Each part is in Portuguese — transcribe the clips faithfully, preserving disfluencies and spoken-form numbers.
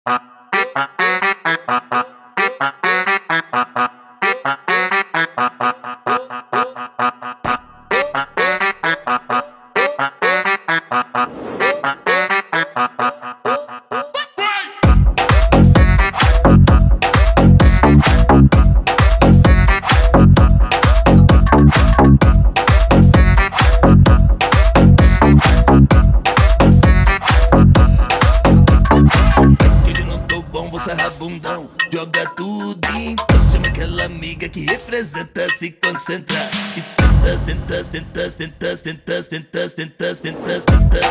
Bundão, joga tudo, então chama aquela amiga que representa, se concentra e senta, senta, senta, senta, senta, senta, senta, senta, senta,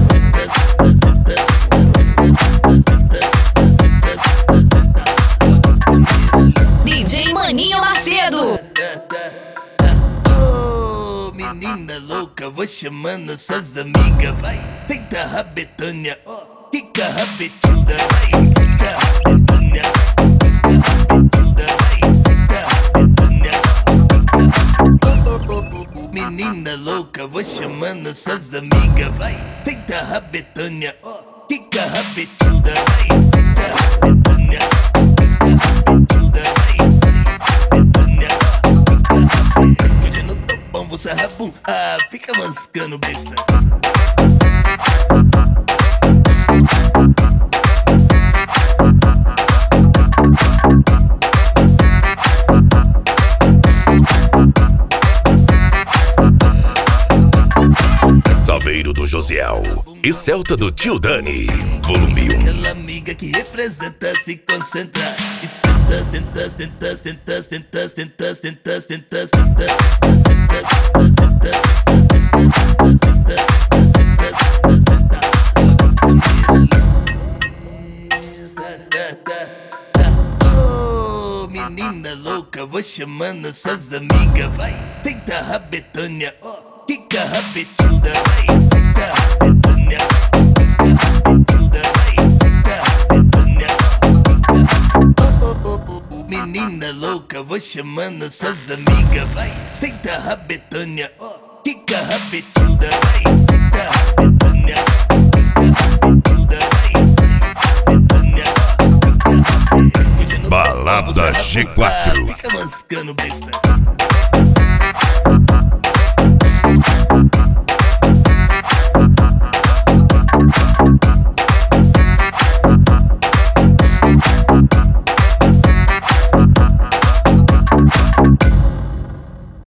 D J Maninho Macedo. Oh, menina louca, vou chamando suas amigas, vai, tenta rabetânia, oh, fica rabetuda, vai, fica rabetânia, fica rabetuda, vai, fica menina louca, vou chamando suas amigas, vai, tenta rabetânia, oh, fica rabetuda, vai, fica rabetânia, fica rabetuda, vai, rabetânia, fica rabetuda. Hoje eu não tô bom, vou sarrabum, ah, fica mascando besta. Saveiro do Josiel e Celta do Tio Dani, volume um. Aquela amiga que representa, se concentra e senta, senta, senta, senta, senta, senta, senta, senta, senta, oh, menina louca, vou chamando suas amigas, vai, tenta rabetânia, oh, fica rabetuda, vai, fica rabetânia, fica rabetuda, vai, fica rabetânia, fica. Menina louca, vou chamando suas amigas, vai, tenta rabetânia, oh, fica rabetuda, vai, fica rabetânia, fica rabetuda, vai, rabetânia, fica rabetuda. Balada G quatro. Fica mascando besta.